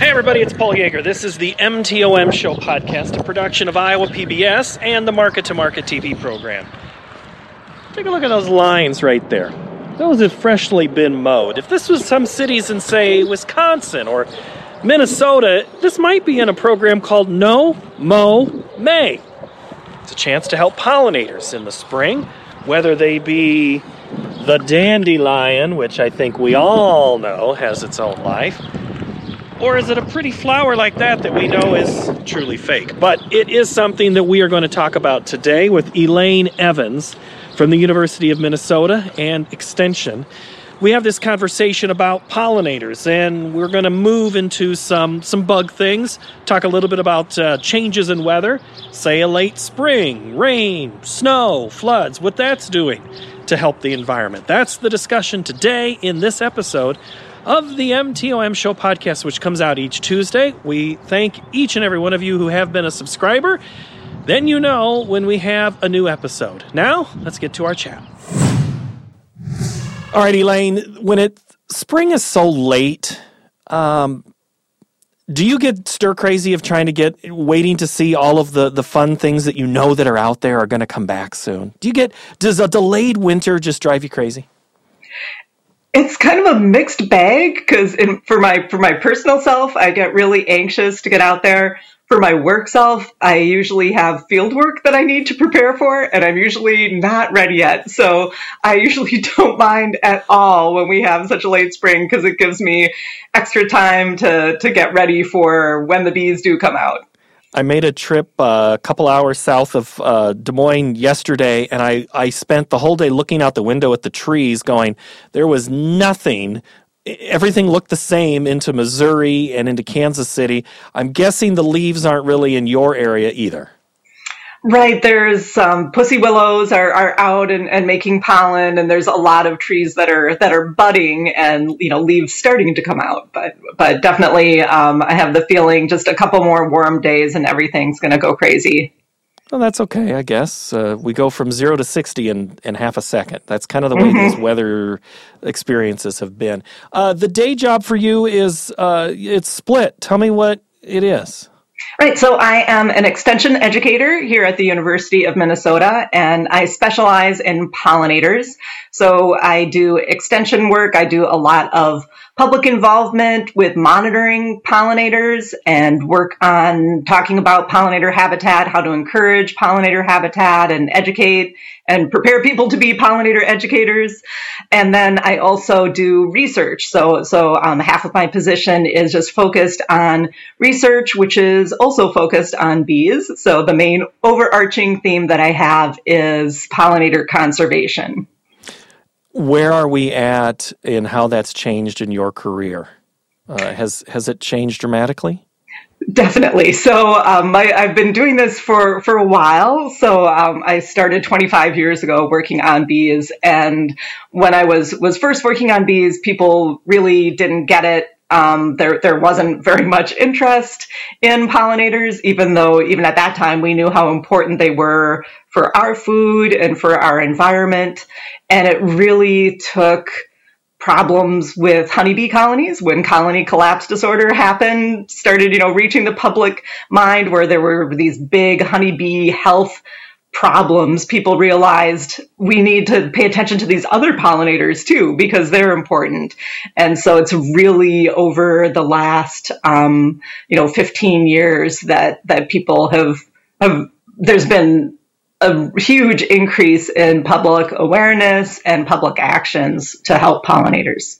Hey everybody, it's Paul Yeager. This is the MTOM Show podcast, a production of Iowa PBS and the Market to Market TV program. Take a look at those lines right there. Those have freshly been mowed. If this was some cities in, say, Wisconsin or Minnesota, this might be in a program called No Mow May. It's a chance to help pollinators in the spring, whether they be the dandelion, which I think we all know has its own life, or is it a pretty flower like that we know is truly fake? But it is something that we are going to talk about today with Elaine Evans from the University of Minnesota and Extension. We have this conversation about pollinators, and we're going to move into some bug things, talk a little bit about changes in weather, say a late spring, rain, snow, floods, what that's doing to help the environment. That's the discussion today in this episode of the MTOM Show podcast, which comes out each Tuesday. We thank each and every one of you who have been a subscriber. Then you know when we have a new episode. Now, let's get to our chat. All right, Elaine, when spring is so late, do you get stir crazy of waiting to see all of the fun things that you know that are out there are going to come back soon? Does a delayed winter just drive you crazy? It's kind of a mixed bag because for my personal self, I get really anxious to get out there. For my work self, I usually have field work that I need to prepare for, and I'm usually not ready yet. So I usually don't mind at all when we have such a late spring because it gives me extra time to get ready for when the bees do come out. I made a trip a couple hours south of Des Moines yesterday, and I spent the whole day looking out the window at the trees going, there was nothing. Everything looked the same into Missouri and into Kansas City. I'm guessing the leaves aren't really in your area either. Right, there's pussy willows are out and making pollen, and there's a lot of trees that are budding and leaves starting to come out. But definitely, I have the feeling just a couple more warm days and everything's going to go crazy. Well, that's okay, I guess. We go from 0 to 60 in half a second. That's kind of the way these weather experiences have been. The day job for you is it's split. Tell me what it is. Right. So I am an extension educator here at the University of Minnesota, and I specialize in pollinators. So I do extension work. I do a lot of public involvement with monitoring pollinators and work on talking about pollinator habitat, how to encourage pollinator habitat and educate and prepare people to be pollinator educators. And then I also do research. So half of my position is just focused on research, which is also focused on bees. So the main overarching theme that I have is pollinator conservation. Where are we at in how that's changed in your career? Has it changed dramatically? Definitely. So I've been doing this for a while. So I started 25 years ago working on bees. And when I was first working on bees, people really didn't get it. There wasn't very much interest in pollinators, even at that time we knew how important they were for our food and for our environment. And it really took problems with honeybee colonies when colony collapse disorder started reaching the public mind, where there were these big honeybee health problems. People realized we need to pay attention to these other pollinators too, because they're important. And so it's really over the last 15 years that people have there's been a huge increase in public awareness and public actions to help pollinators.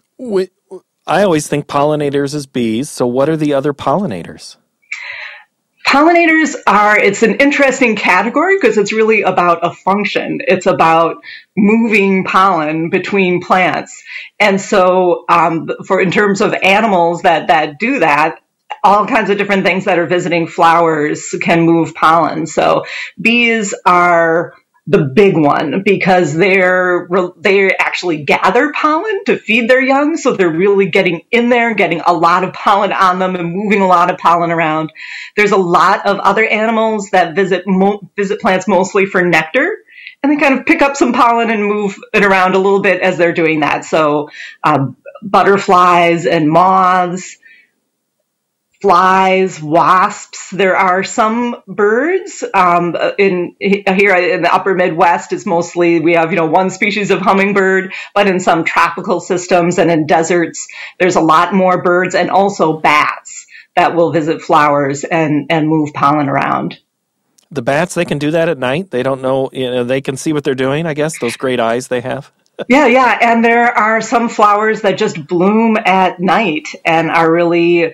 I always think pollinators as bees. So what are the other pollinators? Pollinators it's an interesting category because it's really about a function. It's about moving pollen between plants. And so in terms of animals that do that, all kinds of different things that are visiting flowers can move pollen. So bees are the big one because they actually gather pollen to feed their young. So they're really getting in there, getting a lot of pollen on them and moving a lot of pollen around. There's a lot of other animals that visit plants mostly for nectar. And they kind of pick up some pollen and move it around a little bit as they're doing that. So butterflies and moths. flies, wasps. There are some birds. In here in the upper Midwest, it's mostly we have one species of hummingbird, but in some tropical systems and in deserts, there's a lot more birds and also bats that will visit flowers and move pollen around. The bats, they can do that at night. They don't know, they can see what they're doing. I guess those great eyes they have. Yeah, and there are some flowers that just bloom at night and are really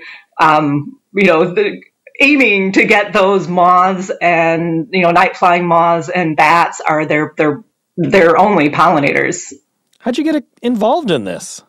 aiming to get those moths and, night flying moths and bats are their only pollinators. How'd you get involved in this?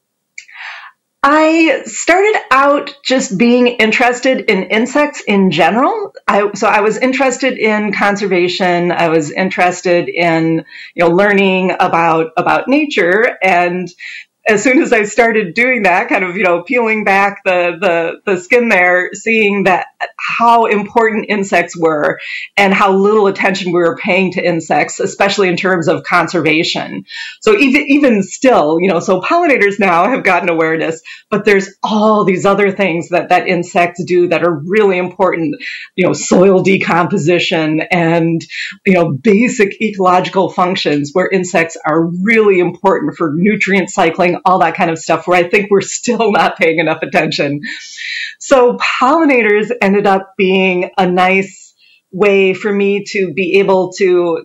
I started out just being interested in insects in general. So I was interested in conservation. I was interested in, learning about nature. And as soon as I started doing that, kind of, peeling back the skin there, seeing that how important insects were and how little attention we were paying to insects, especially in terms of conservation. So even still, so pollinators now have gotten awareness, but there's all these other things that insects do that are really important, soil decomposition and, basic ecological functions where insects are really important for nutrient cycling, all that kind of stuff where I think we're still not paying enough attention. So pollinators ended up being a nice way for me to be able to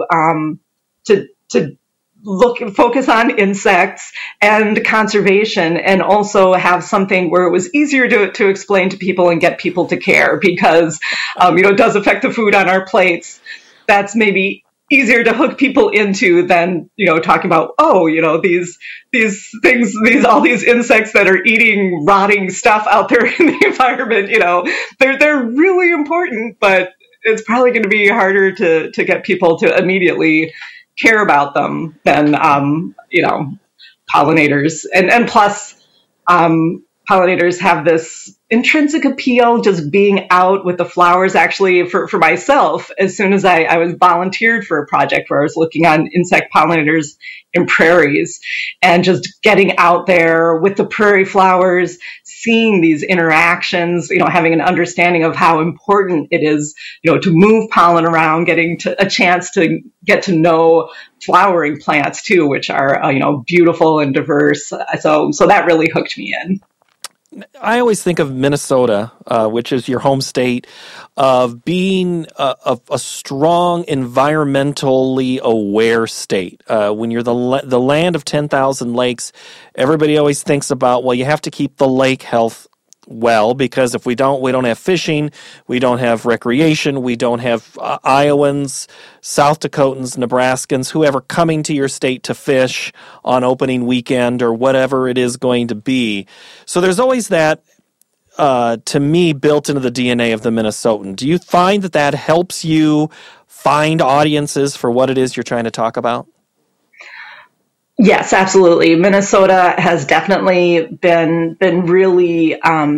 focus on insects and conservation and also have something where it was easier to explain to people and get people to care because, it does affect the food on our plates. That's maybe easier to hook people into than, talking about, these things, all these insects that are eating rotting stuff out there in the environment, they're really important, but it's probably going to be harder to get people to immediately care about them than, pollinators. And plus, pollinators have this intrinsic appeal, just being out with the flowers. Actually, for myself, as soon as I was volunteered for a project where I was looking on insect pollinators in prairies and just getting out there with the prairie flowers, seeing these interactions, having an understanding of how important it is, to move pollen around, getting a chance to get to know flowering plants too, which are, beautiful and diverse. So that really hooked me in. I always think of Minnesota, which is your home state, of being a strong, environmentally aware state. When you're the land of 10,000 lakes, everybody always thinks about, well, you have to keep the lake health well, because if we don't have fishing, we don't have recreation, we don't have Iowans, South Dakotans, Nebraskans, whoever coming to your state to fish on opening weekend or whatever it is going to be. So there's always that, to me, built into the DNA of the Minnesotan. Do you find that helps you find audiences for what it is you're trying to talk about? Yes, absolutely. Minnesota has definitely been really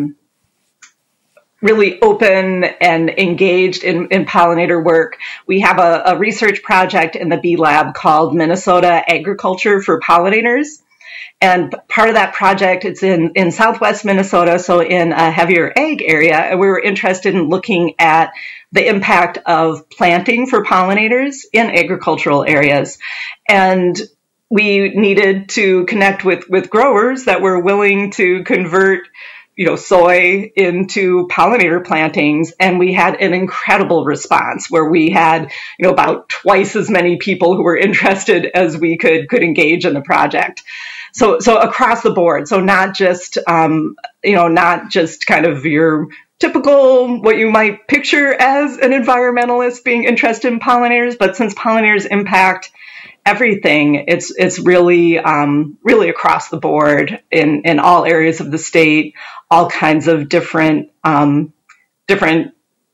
really open and engaged in pollinator work. We have a research project in the Bee Lab called Minnesota Agriculture for Pollinators. And part of that project, it's in southwest Minnesota, so in a heavier ag area. And we were interested in looking at the impact of planting for pollinators in agricultural areas. And we needed to connect with growers that were willing to convert, soy into pollinator plantings. And we had an incredible response where we had, about twice as many people who were interested as we could engage in the project. So across the board. So not just kind of your typical, what you might picture as an environmentalist being interested in pollinators, but since pollinators impact everything, it's really really across the board in all areas of the state, all kinds of different things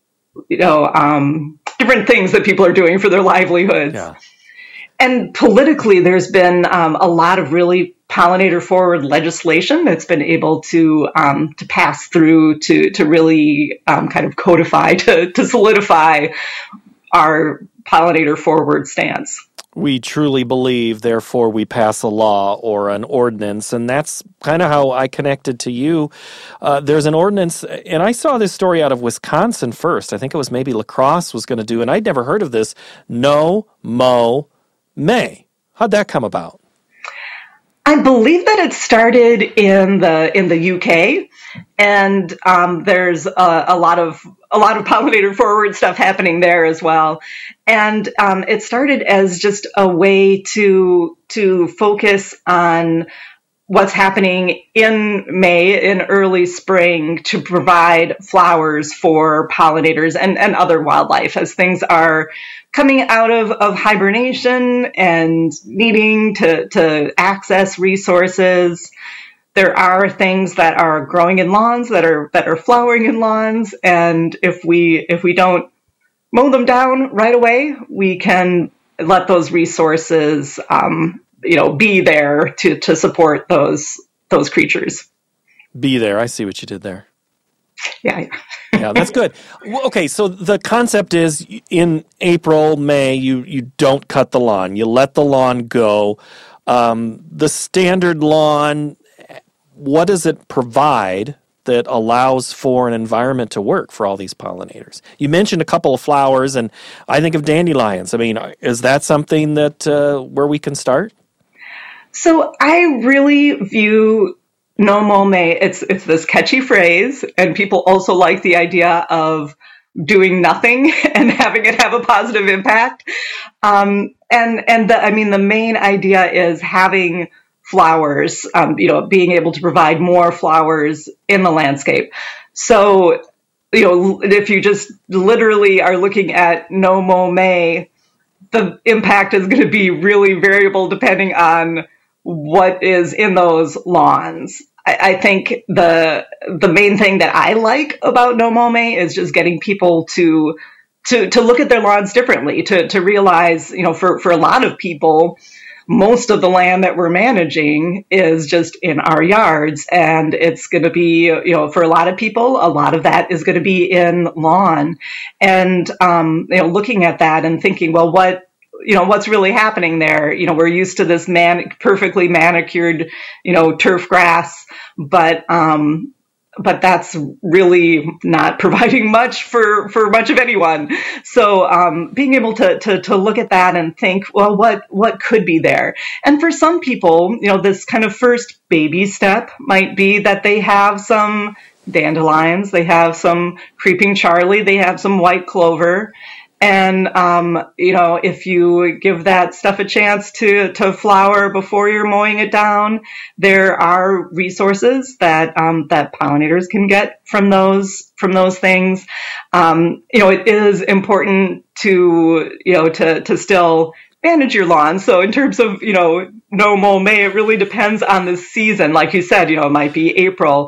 that people are doing for their livelihoods. Yeah. And politically, there's been a lot of really pollinator forward legislation that's been able to pass through to really kind of codify to solidify our pollinator forward stance. We truly believe, therefore we pass a law or an ordinance, and that's kind of how I connected to you. There's an ordinance, and I saw this story out of Wisconsin first. I think it was maybe La Crosse was going to do, and I'd never heard of this. No Mow May. How'd that come about? I believe that it started in the UK, and there's a lot of pollinator forward stuff happening there as well. And it started as just a way to focus on what's happening in May, in early spring, to provide flowers for pollinators and other wildlife as things are coming out of hibernation and needing to access resources. There are things that are growing in lawns that are flowering in lawns, and if we don't mow them down right away, we can let those resources be there to support those creatures. Be there. I see what you did there. Yeah. Yeah, that's good. Well, okay, so the concept is in April, May, you don't cut the lawn. You let the lawn go. The standard lawn, what does it provide that allows for an environment to work for all these pollinators? You mentioned a couple of flowers, and I think of dandelions. I mean, is that something that where we can start? So I really view No Mow May. It's this catchy phrase, and people also like the idea of doing nothing and having it have a positive impact. The main idea is having flowers, being able to provide more flowers in the landscape. So, if you just literally are looking at No Mow May, the impact is going to be really variable depending on what is in those lawns. I think the main thing that I like about No Mow May is just getting people to look at their lawns differently, to realize, for a lot of people, most of the land that we're managing is just in our yards, and it's going to be, for a lot of people, a lot of that is going to be in lawn. And, looking at that and thinking, well, what's really happening there? We're used to this perfectly manicured, turf grass, but that's really not providing much for much of anyone. So being able to look at that and think, well, what could be there? And for some people, this kind of first baby step might be that they have some dandelions, they have some creeping Charlie, they have some white clover. And, if you give that stuff a chance to flower before you're mowing it down, there are resources that pollinators can get from those things. It is important to still manage your lawn. So in terms of, No Mow May, it really depends on the season. Like you said, it might be April.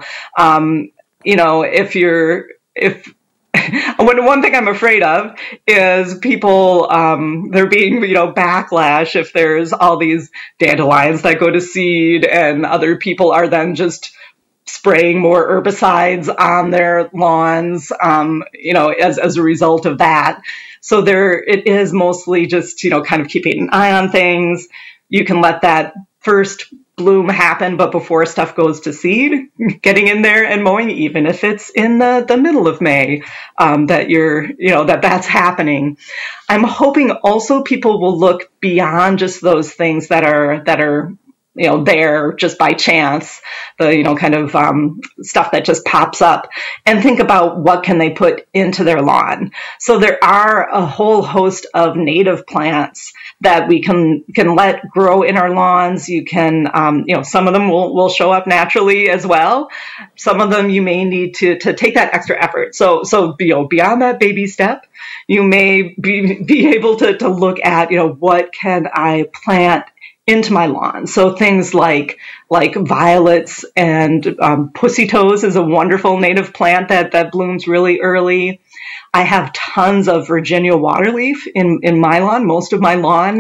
One thing I'm afraid of is people, there being, backlash if there's all these dandelions that go to seed and other people are then just spraying more herbicides on their lawns, as a result of that. So it is mostly just, kind of keeping an eye on things. You can let that first bloom happen, but before stuff goes to seed, getting in there and mowing, even if it's in the middle of May, that's happening. I'm hoping also people will look beyond just those things that are there just by chance, the, stuff that just pops up, and think about what can they put into their lawn. So there are a whole host of native plants that we can let grow in our lawns. You can, some of them will show up naturally as well. Some of them you may need to take that extra effort. So, beyond that baby step, you may be able to look at, what can I plant into my lawn. So things like violets and pussy toes is a wonderful native plant that blooms really early. I have tons of Virginia waterleaf in my lawn. Most of my lawn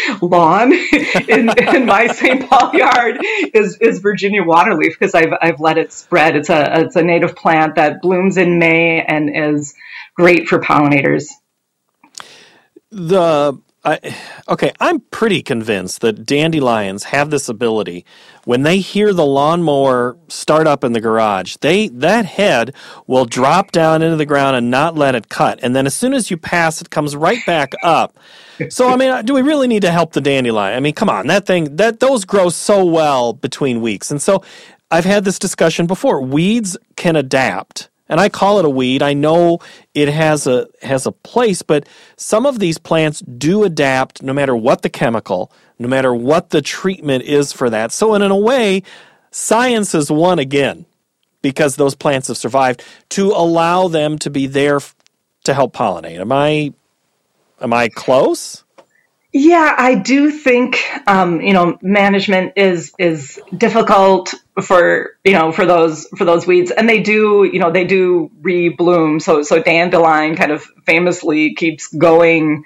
in my St. Paul yard is Virginia waterleaf because I've let it spread. It's a native plant that blooms in May and is great for pollinators. The I'm pretty convinced that dandelions have this ability. When they hear the lawnmower start up in the garage, that head will drop down into the ground and not let it cut. And then as soon as you pass, it comes right back up. So, I mean, do we really need to help the dandelion? I mean, come on, those grow so well between weeks. And so I've had this discussion before. Weeds can adapt. And I call it a weed. I know it has a place, but some of these plants do adapt no matter what the chemical, no matter what the treatment is for that. So in a way, science has won again because those plants have survived to allow them to be there to help pollinate. Am I close? Yeah, I do think management is difficult for those weeds, and they do rebloom. So dandelion kind of famously keeps going.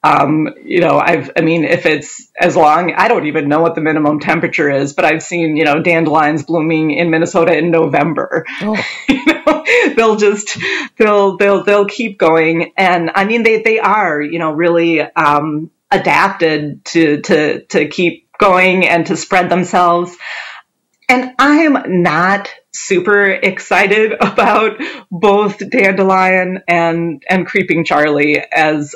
If it's as long, I don't even know what the minimum temperature is, but I've seen dandelions blooming in Minnesota in November. Oh. They'll keep going, and I mean they are really adapted to keep going and to spread themselves. And I'm not super excited about both dandelion and creeping Charlie as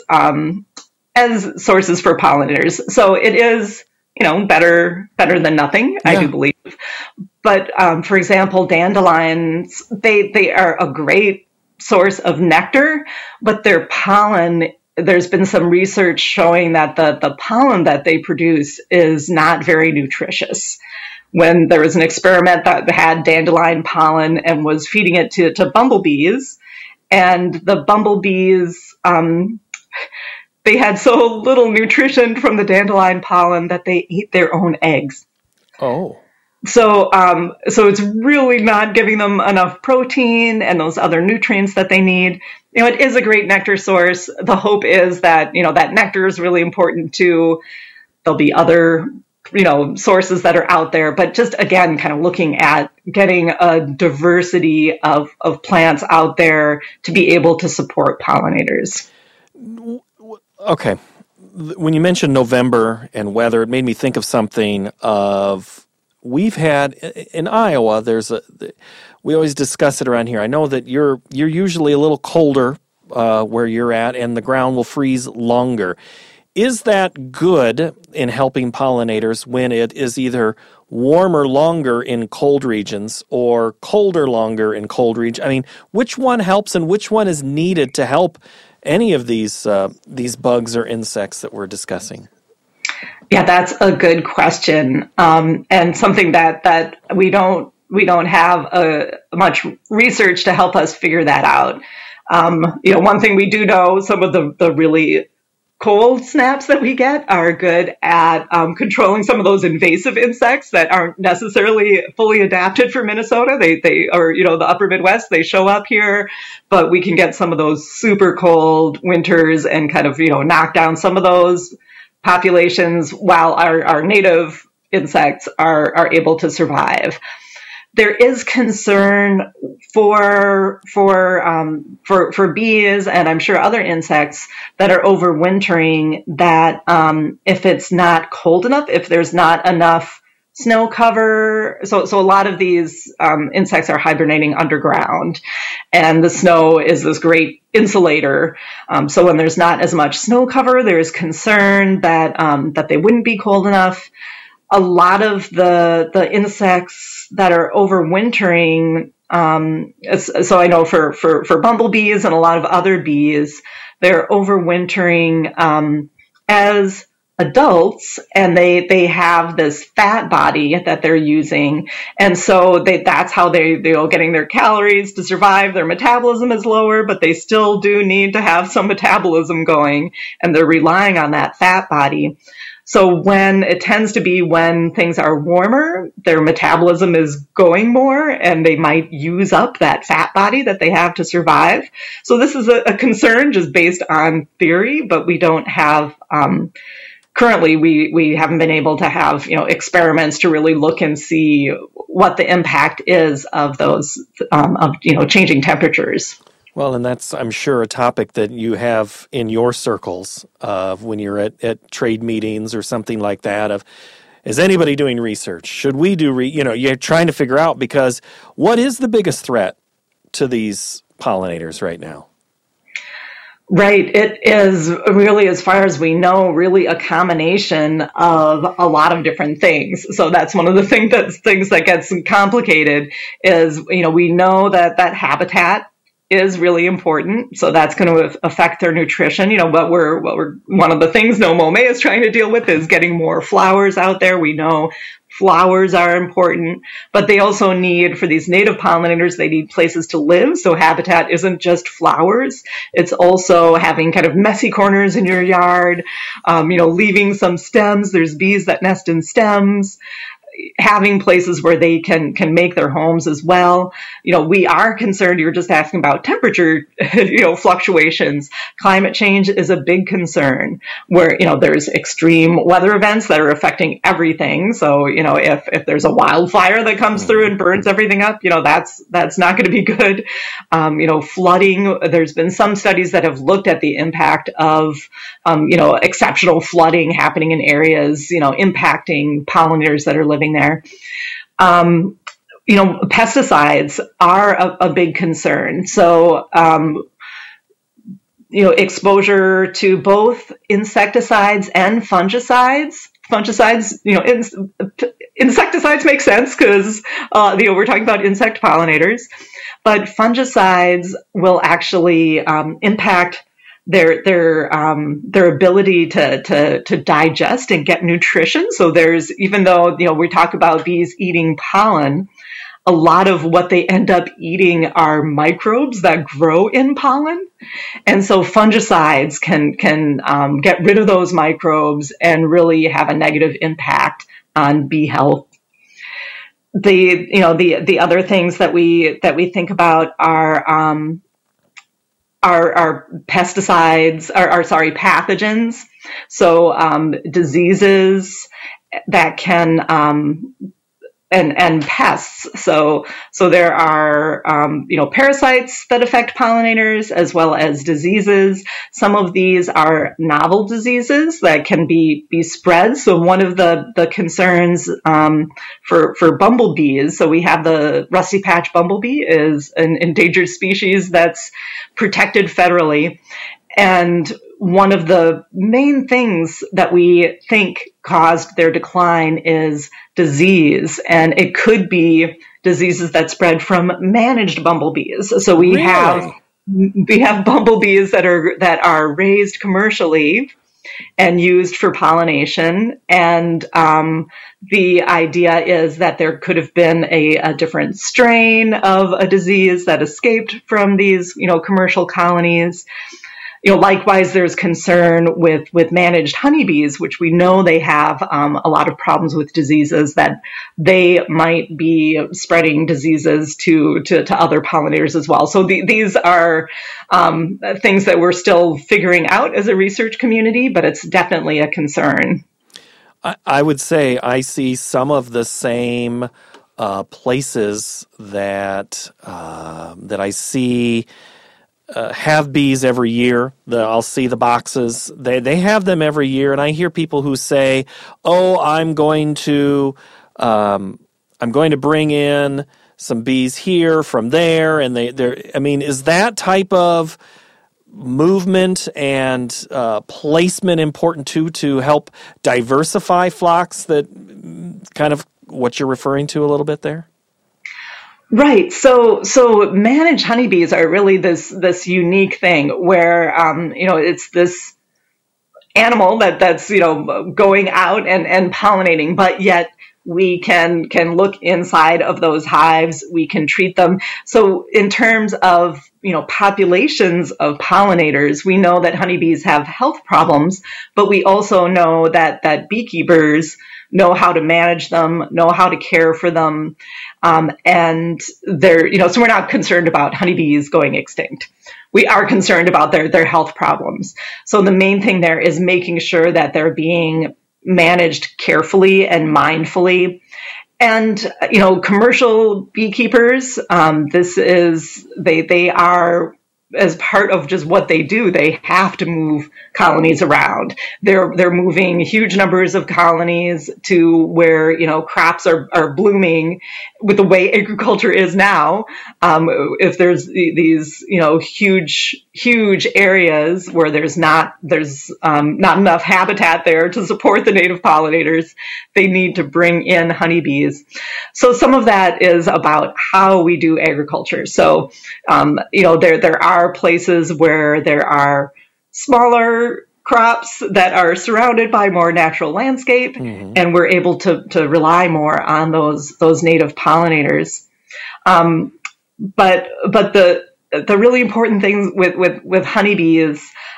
sources for pollinators. So it is, better than nothing, yeah. I do believe. But for example, dandelions, they are a great source of nectar, but their pollen, there's been some research showing that the pollen that they produce is not very nutritious. When there was an experiment that had dandelion pollen and was feeding it to bumblebees, and the bumblebees, they had so little nutrition from the dandelion pollen that they ate their own eggs. Oh. So it's really not giving them enough protein and those other nutrients that they need. It is a great nectar source. The hope is that, that nectar is really important too. There'll be other, sources that are out there, but just again, kind of looking at getting a diversity of plants out there to be able to support pollinators. Okay. When you mentioned November and weather, it made me think of something we've had in Iowa. We always discuss it around here. I know that you're usually a little colder where you're at, and the ground will freeze longer. Is that good in helping pollinators when it is either warmer longer in cold regions or colder longer in cold regions? I mean, which one helps and which one is needed to help any of these bugs or insects that we're discussing? Yeah, that's a good question, and something that we don't have much research to help us figure that out. One thing we do know, some of the really cold snaps that we get are good at controlling some of those invasive insects that aren't necessarily fully adapted for Minnesota. They or the upper Midwest, they show up here, but we can get some of those super cold winters and kind of knock down some of those populations while our native insects are able to survive. There is concern for bees and I'm sure other insects that are overwintering that if it's not cold enough, if there's not enough snow cover, so a lot of these insects are hibernating underground, and the snow is this great insulator. So when there's not as much snow cover, there's concern that they wouldn't be cold enough. A lot of the insects that are overwintering, so I know for bumblebees and a lot of other bees, they're overwintering as adults, and they have this fat body that they're using, and so that's how they're getting their calories to survive. Their metabolism is lower, but they still do need to have some metabolism going, and they're relying on that fat body. So when it tends to be when things are warmer, their metabolism is going more and they might use up that fat body that they have to survive. So this is a concern just based on theory, but we don't have, currently we haven't been able to have, experiments to really look and see what the impact is of those, changing temperatures. Well, and that's, I'm sure, a topic that you have in your circles of when you're at trade meetings or something like that of, is anybody doing research? Should we do, you're trying to figure out, because what is the biggest threat to these pollinators right now? Right. It is really, as far as we know, really a combination of a lot of different things. So that's one of the things that gets complicated is, we know that habitat is really important. So that's going to affect their nutrition. What we're one of the things NOMOME is trying to deal with is getting more flowers out there. We know flowers are important, but they also need, for these native pollinators, they need places to live. So habitat isn't just flowers. It's also having kind of messy corners in your yard, leaving some stems. There's bees that nest in stems. Having places where they can make their homes as well. We are concerned, you were just asking about temperature, fluctuations. Climate change is a big concern where, there's extreme weather events that are affecting everything. So, if there's a wildfire that comes through and burns everything up, that's not going to be good. Flooding, there's been some studies that have looked at the impact of, exceptional flooding happening in areas, impacting pollinators that are living there. Pesticides are a big concern. So, exposure to both insecticides and fungicides. Insecticides make sense because, we're talking about insect pollinators, but fungicides will actually impact their ability to digest and get nutrition. So even though, we talk about bees eating pollen, a lot of what they end up eating are microbes that grow in pollen. And so fungicides can get rid of those microbes and really have a negative impact on bee health. The other things that we think about are pesticides, pathogens. So, diseases that can, and pests. So there are, parasites that affect pollinators as well as diseases. Some of these are novel diseases that can be spread. So one of the concerns, for bumblebees, so we have the rusty patch bumblebee is an endangered species that's protected federally. And one of the main things that we think caused their decline is disease. And it could be diseases that spread from managed bumblebees. So we have bumblebees that are raised commercially and used for pollination. And the idea is that there could have been a different strain of a disease that escaped from these, commercial colonies. Likewise, there's concern with managed honeybees, which we know they have a lot of problems with diseases, that they might be spreading diseases to other pollinators as well. So these are things that we're still figuring out as a research community, but it's definitely a concern. I would say I see some of the same places that I see have bees every year. I'll see the boxes. They have them every year, and I hear people who say, "Oh, I'm going to bring in some bees here from there," and is that type of movement and placement important too, to help diversify flocks? That kind of what you're referring to a little bit there? Right. So managed honeybees are really this unique thing where, it's this animal that's, going out and pollinating, but yet we can look inside of those hives. We can treat them. So in terms of, populations of pollinators, we know that honeybees have health problems, but we also know that beekeepers know how to manage them, know how to care for them. And they're, so we're not concerned about honeybees going extinct. We are concerned about their health problems. So the main thing there is making sure that they're being managed carefully and mindfully. And, commercial beekeepers, they are, as part of just what they do, they have to move colonies around. They're moving huge numbers of colonies to where, crops are blooming with the way agriculture is now. If there's these, huge areas where there's not enough habitat there to support the native pollinators, they need to bring in honeybees. So some of that is about how we do agriculture. So, there are places where there are smaller crops that are surrounded by more natural landscape, and we're able to rely more on those native pollinators. But the really important thing with honeybees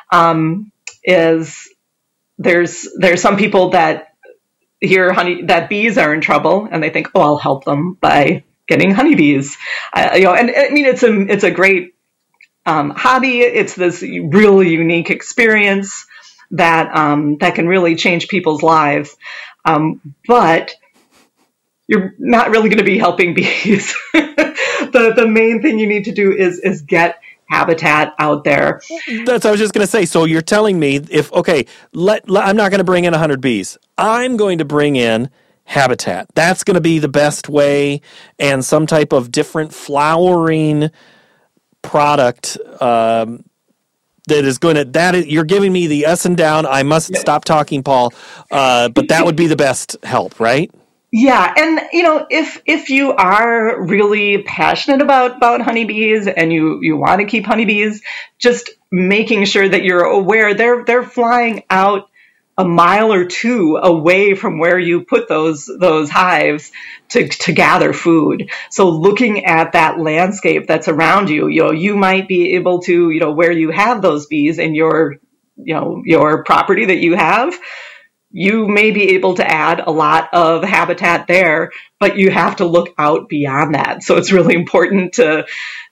is there's some people that hear that bees are in trouble and they think, oh, I'll help them by getting honeybees. And I mean, it's a great hobby. It's this really unique experience that can really change people's lives. But you're not really going to be helping bees. The main thing you need to do is get habitat out there. That's what I was just going to say. So you're telling me I'm not going to bring in 100 bees. I'm going to bring in habitat. That's going to be the best way, and some type of different flowering product you're giving me the us and down. I must stop talking, Paul. But that would be the best help, right? Yeah, and if you are really passionate about honeybees and you want to keep honeybees, just making sure that you're aware they're flying out a mile or two away from where you put those hives to gather food. So looking at that landscape that's around you, you might be able to, where you have those bees in your property that you have, you may be able to add a lot of habitat there, but you have to look out beyond that. So it's really important to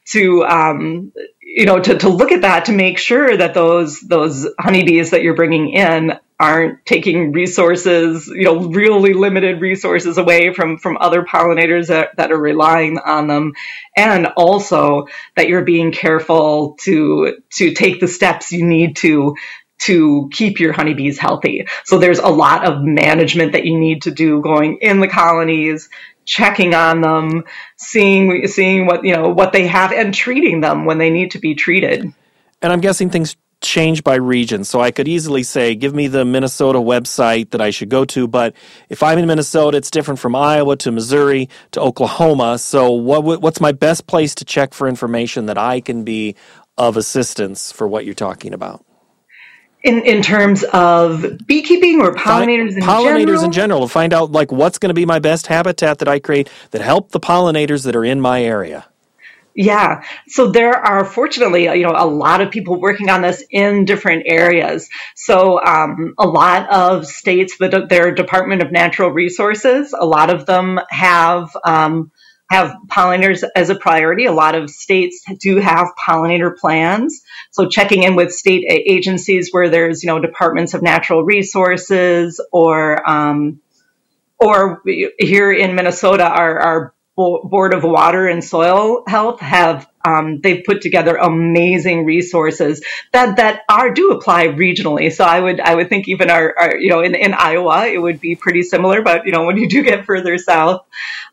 look at that, to make sure that those honeybees that you're bringing in aren't taking resources, really limited resources away from other pollinators that are relying on them. And also that you're being careful to take the steps you need to keep your honeybees healthy. So there's a lot of management that you need to do, going in the colonies, checking on them, seeing what they have, and treating them when they need to be treated. And I'm guessing things change by region. So I could easily say, give me the Minnesota website that I should go to. But if I'm in Minnesota, it's different from Iowa to Missouri to Oklahoma. So what's my best place to check for information that I can be of assistance for what you're talking about? In terms of beekeeping or pollinators in general, to find out what's going to be my best habitat that I create that help the pollinators that are in my area. Yeah. So there are, fortunately, a lot of people working on this in different areas. So a lot of states, their Department of Natural Resources, a lot of them have pollinators as a priority. A lot of states do have pollinator plans. So checking in with state agencies where there's, departments of natural resources, or here in Minnesota, our Board of Water and Soil Health they've put together amazing resources that do apply regionally. So I would think even our in Iowa, it would be pretty similar, but when you do get further south,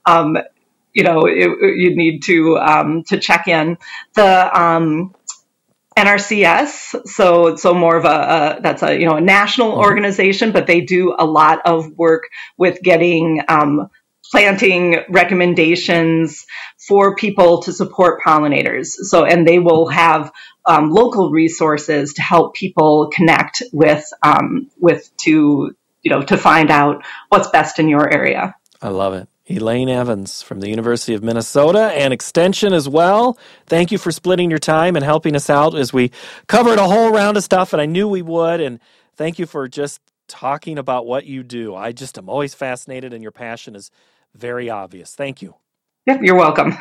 you'd need to check in. The NRCS, so more of that's a national organization, but they do a lot of work with getting planting recommendations for people to support pollinators. So, and they will have local resources to help people connect with to find out what's best in your area. I love it. Elaine Evans from the University of Minnesota and Extension as well. Thank you for splitting your time and helping us out as we covered a whole round of stuff, and I knew we would. And thank you for just talking about what you do. I just am always fascinated, and your passion is very obvious. Thank you. Yep, you're welcome.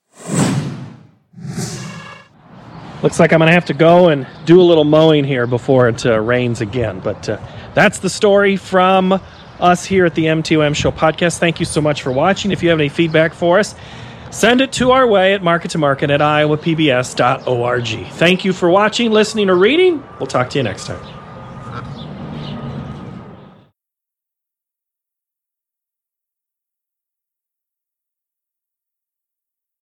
Looks like I'm going to have to go and do a little mowing here before it rains again. But that's the story from us here at the MTOM Show podcast. Thank you so much for watching. If you have any feedback for us, Send it to our way at market-to-market at iowapbs.org. Thank you for watching, listening, or reading. We'll talk to you next time.